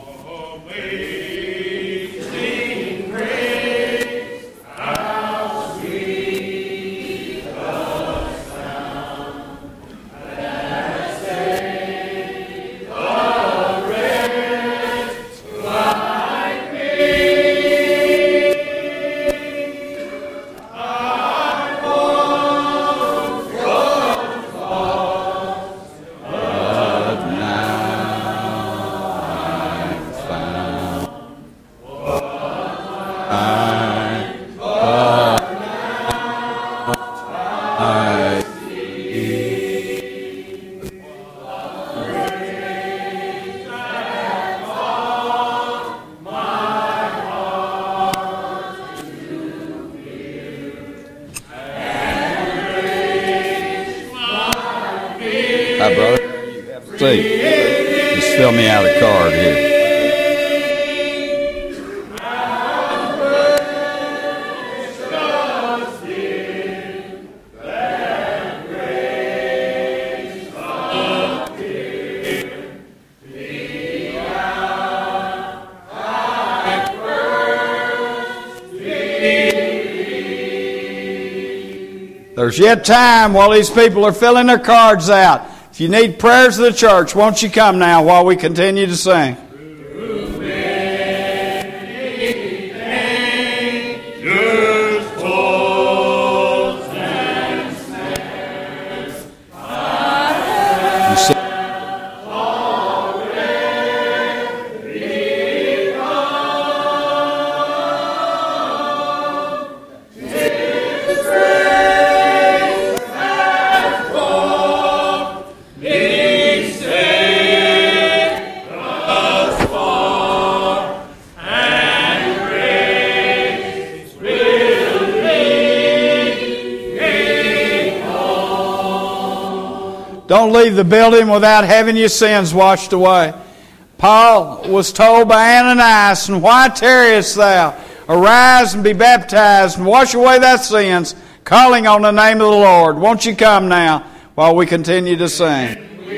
Hi, brother. You have a seat. Just fill me out a card here. There's yet time while these people are filling their cards out. If you need prayers of the church, won't you come now while we continue to sing? Don't leave the building without having your sins washed away. Paul was told by Ananias, "And why tarriest thou? Arise and be baptized and wash away thy sins, calling on the name of the Lord." Won't you come now while we continue to sing?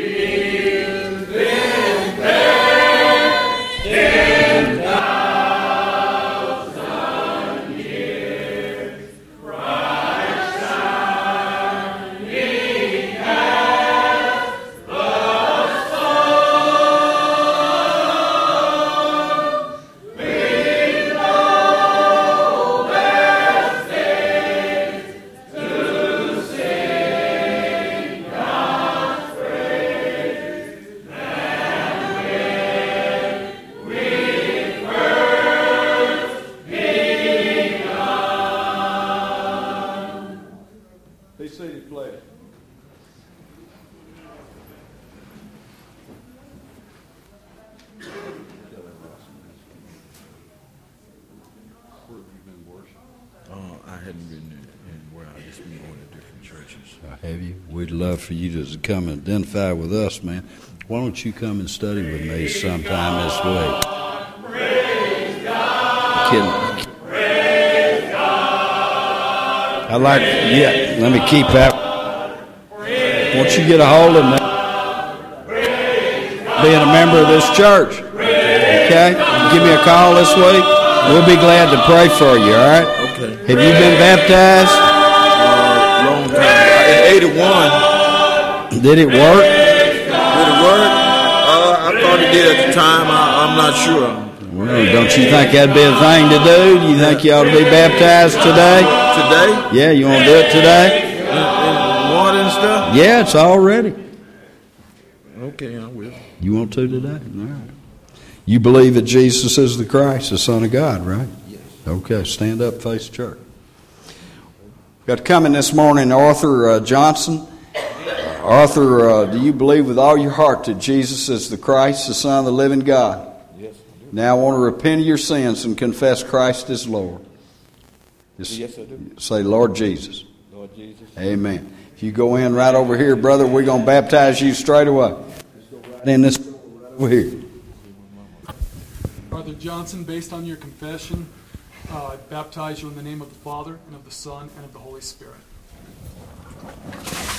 Be seated, please. I hadn't been anywhere. I just been going to different churches. Have you? We'd love for you to come and identify with us, man. Why don't you come and study with me sometime this week? Praise God. Kidding. I like, yeah, let me keep that. Once you get a hold of me, being a member of this church, okay? Give me a call this week. We'll be glad to pray for you, all right? Okay. Have you been baptized? Long time. In 81. Did it work? Did it work? I thought it did at the time. I'm not sure. Well, don't you think that'd be a thing to do? Do you think you ought to be baptized today? Today? Yeah, you want to do it today? In water and stuff? Yeah, it's all ready. Okay, I will. You want to today? All right. You believe that Jesus is the Christ, the Son of God, right? Yes. Okay, stand up, face the church. Got coming this morning, Arthur Johnson. Arthur, do you believe with all your heart that Jesus is the Christ, the Son of the living God? Yes, I do. Now I want to repent of your sins and confess Christ as Lord. Just Yes, I do. say, Lord Jesus. Lord Jesus. Amen. If you go in right over here, brother, we're going to baptize you straight away. In this right over here. Brother Johnson, based on your confession, I baptize you in the name of the Father, and of the Son, and of the Holy Spirit.